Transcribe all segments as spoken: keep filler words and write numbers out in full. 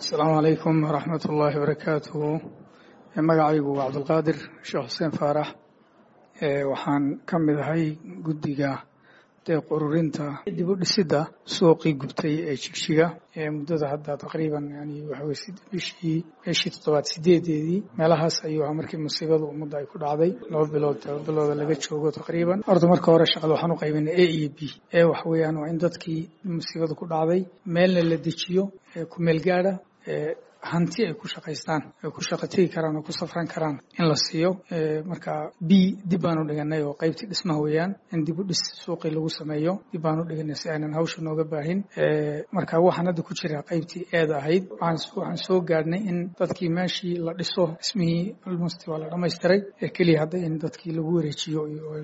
السلام عليكم ورحمة الله وبركاته. magacaygu waa cabdulqaadir sheekh xuseen faarax waxaan ka mid ahay guddiga deeq ururinta dib u dhisidda suuqii gubtay ee Jigjiga ee muddada hadda taqriiban yani waxa weeye bishii bishii toddobaad sideedeedii meelahaas ayuu markii musiibadu ummadda ay ku dhacday laba bilood bilood laga joogo taqriiban horta marka hore shaqada waxaan u qaybinay A iyo B ee wax weeyaan waa in dadkii musiibadu ku dhacday meelna la dejiyo ee ku meel gaara ee hanti ay ku shaqaystaan ay ku shaqo tegi karaan oo ku safran karaan in la siiyo marka B dib baan u dhiganay oo qaybtii dhismaha weeyaan in dib u dhis suuqii lagu sameeyo dib baan u dhiganay si aanan hawsha nooga baahin marka waxaan hadda ku jira qaybtii eeda ahayd waxaan soo gaadhnay in dadkii meeshii la dhiso dhismihii almost waa la dhamaystiray ee keliya hadda in dadkii lagu wareejiyo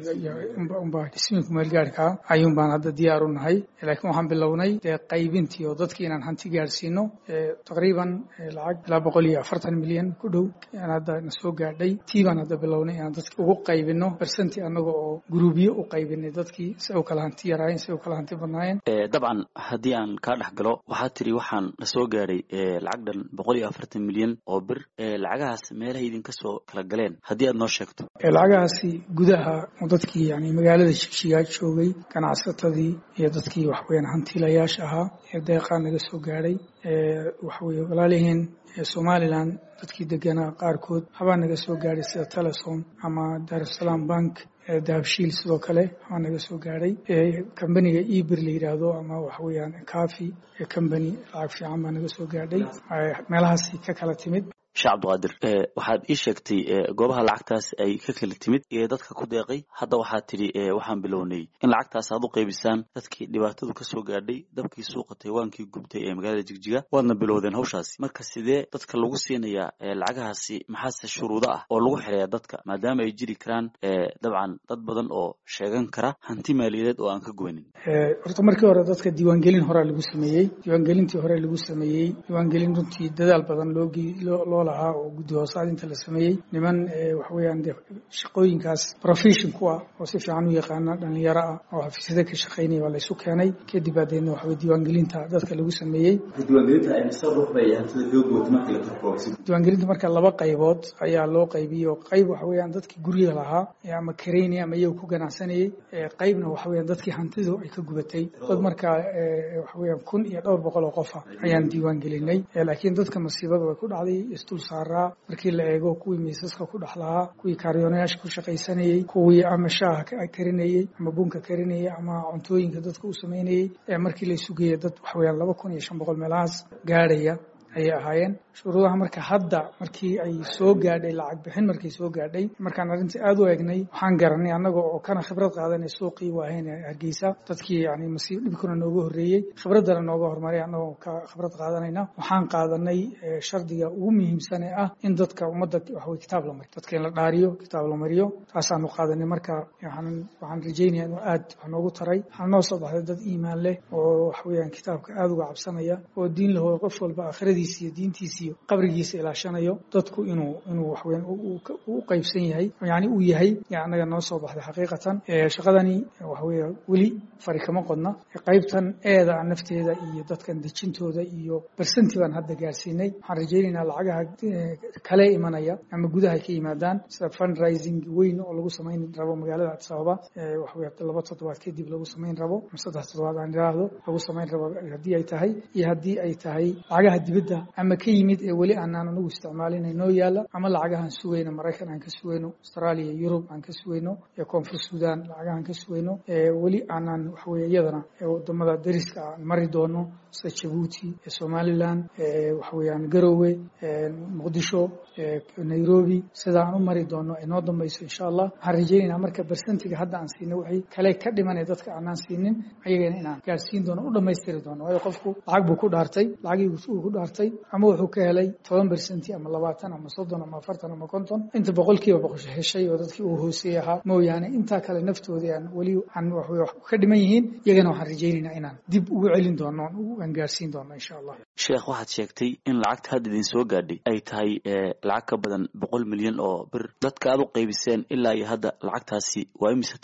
unbaa dhismihii ku meel gaarka ayuun baan hadda diyaar u nahay laakiin waxaan bilownay dee qaybintii oo dadkii inaan hanti gaarsiino taqriiban lacag ilaa boqol iyo afartan milyan ku dhow aan hadda na soo gaadhay tii baan hadda bilownay inaan dadka ugu qaybino percenti annaga oo guruubyo u qaybinay dadkii si u kala hanti yaraayeen si u kala hanti badnaayeen dabcan haddii aan kaa dhex galo waxaad tiri waxaan na soo gaadhay lacag dhan boqol iyo afartan milyan oo bir lacagahaas meelaha idinka soo kala galeen haddii aad noo sheegto lacagahaasi gudaha dadkii yani magaalada Jigjiga joogay ganacsatadii iyo dadkii wax weeyaan hantiilayaasha ahaa ee deeqaa naga soo gaadhay wax weeye walaalihiin Somaliland dadkii deganaa qaarkood habaa naga soo gaadhay sida Telesom ama Dar es Salaam Bank dahabshiil sidoo kale waxaa naga soo gaadhay kambaniga ebir la yidhaahdo ama waxa weeyaan kafi kambani lacag fiican baa naga soo gaadhay meelahaasi ka kala timid sheekh cabdiqaadir waxaad ii sheegtay goobaha lacagtaas ay ka kala timid ee dadka ku deeqay hadda waxaad tidhi waxaan bilownay in lacagtaas aad u qaybisaan dadkii dhibaatadu ka soo gaadhay dabkii suuqa taywaankii gubtay ee magaalada Jigjiga waadna bilowdeen hawshaasi marka sidee dadka lagu siinayaa lacagahaasi maxaase shuruudo ah oo lagu xirayaa dadka maadaama ay jiri karaan dabcan dad badan oo sheegan kara hanti maaliyadeed oo aan ka goynin horta markii hore dadka diiwaangelin hore lagu sameeyey diiwaangelintii hore lagu sameeyey diiwaangelin runtii dadaal badan loo lahaa oo guddi hoosaad inta la sameeyey niman wax weeyaan shaqooyinkaas profession ku ah oo si fiican u yaqaana dhalinyaro ah oo xafiisyada ka shaqeynaya waa la isu keenay kadib baadina wax diiwaangelinta dadka lagu sameeyey diiwaangelinta ay sabab bay hantida doogooda markii la tarkoobay diiwaangelinta marka laba qaybood ayaa loo qaybiyay qayb wax weeyaan dadkii guriga lahaa ama kareynaya ama iyagu ku ganacsanayay qaybna wax weeyaan dadkii hantidu ay ka gubatay dad marka wax weeyaan kun iyo dhowr boqol oo qof ayaan diiwaangelinay laakiin dadka masiibada way ku dhacday istul saaraa markii la eego kuwii miisaska ku dhaxlaa kuwii kaariyoonayaasha ku shaqaysanayay kuwii ama shaaha karinayay ama bunka karinayay ama cuntooyinka dadka u sameynayay markii la isu geeyay dad wax weeyaan laba kun iyo shan boqol meelahaas gaadhaya ayay ahaayeen shuruudaha marka hadda markii ay soo gaadhay lacag bixin markii soo gaadhay markaan arrintii aad u eegnay waxaan garanay annaga oo kana khibrad qaadanay suuqii waahayn Hargeysa dadkii yani masiib dhibkuna nooga horreeyey khibradana nooga hormaray annagoo ka khibrad qaadanayna waxaan qaadanay shardiga ugu muhiimsan ee ah in dadka ummadda wax way kitaab la mariyo dadka in la dhaariyo kitaab la mariyo taasaanu qaadanay marka waxaan waxaan rajaynayaa inuu aad wax noogu taray waxaan noo soo baxday dad iimaan leh oo wax weeyaan kitaabka aad uga cabsanaya oo diin leh oo qof walba aakhiradiisa iyo diintiisa iyo qabrigiisa ilaashanayo dadku inuu inuu wax weyn u qaybsan yahay yani uu yahay anaga noo soo baxday xaqiiqatan shaqadani wax weeye weli fari kama qodna qaybtan eeda nafteeda iyo dadkan dejintooda iyo percenti baan hadda gaarsiinay waxaan rajaynaynaa lacagaha kale imanaya ama gudaha ka yimaadaan sida fundraising weyn oo lagu samayn rabo magaalada Addis Ababa wax weeye laba toddobaad kadib lagu samayn rabo saddex toddobaad aan yiraahdo lagu samayn rabo haddii ay tahay iyo haddii ay tahay lacagaha dibadda ama ka yimid ee weli aanan ugu isticmaalinay noo yaala ama lacagahan sugayno Mareykan aan ka sugayno Australia Europe aan ka sugayno iyo Koonfur Sudan lacagahan ka sugayno ee weli aanan wax weeye iyadana wadamada dariska aan mari doono sida Djibouti ee Somaliland ee wax weeyaan Garowe ee Muqdisho ee Nairobi sida aan u mari doono inoo dambayso insha Allah waxaan rajaynaynaa marka percentiga hadda aan siinay wixii kale ka dhimanay dadka aanan siinin ayagana inaan gaarsiin doono u dhameystiri doono waayo qofku lacag buu ku dhaartay lacagii uu ku dhaartay ama wuxuu ka helay toban percent ama labaatan ama soddon ama afartan ama konton inta boqolkiiba boqol heshay oo dadkii uu hooseeyay ahaa mooyaane inta kale naftooda aan wali aan wax ka dhiman yihiin iyagana waxaan rajaynaynaa inaan dib ugu celin doono aan gaarsiin doono insha Allah sheekh waxaad sheegtay in lacagta hadda idin soo gaadhay ay tahay lacag ka badan boqol milyan oo bir dadka aad u qaybiseen ilaa iyo hadda lacagtaasi waa imisa tiradooda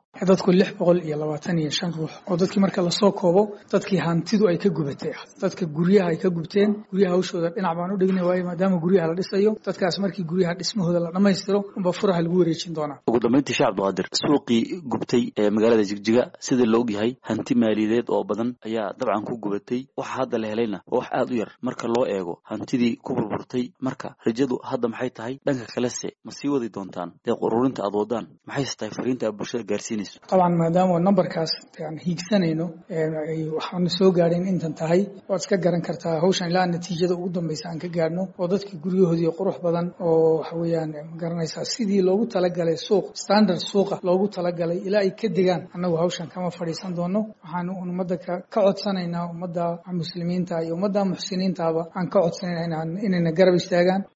dadku lix boqol iyo labaatan iyo shan ruux oo dadkii marka lasoo koobo dadkii hantidu ay ka gubatay dadka guryaha ay ka gubteen guryaha hawshooda dhinac baan u dhignay waayo maadaama guryaha la dhisayo dadkaas markii guryaha dhismahooda la dhammaystiro unba furaha lagu wareejin doonaa ugu dambeyntii sheekh Cabdiqaadir suuqii gubtay ee magaalada Jigjiga sida loo ogyahay hanti maaliyadeed oo badan ayaa dabcan ku gubatay waxa hadda la helayna wax aad u yar marka loo eego hantidii ku burburtay marka rajadu hadda maxay tahay dhanka kale se ma sii wadi doontaan deeq ururinta aad wadaan maxay tahay fariinta bulshada gaarsiinayso طبعا maadaama numberkaas aan hiigsanayno ee waxaan soo gaareen intan tahay waad iska garan kartaa hawshan ilaa natiijada ugu dambaysa aan ka gaarno oo dadkii guryahoodii qurux badan oo waxa weeyaan garanaysaa sidii loogu talagalay suuq standard suuqa loogu talagalay ilaa ay ka degaan annagu hawshan kama fadhiisan doono waxaan ummadda ka codsanaynaa ummadda muslimiinta iyo ummadda muxsiniintaaba aan ka codsanaynaa inayna garab istaagaan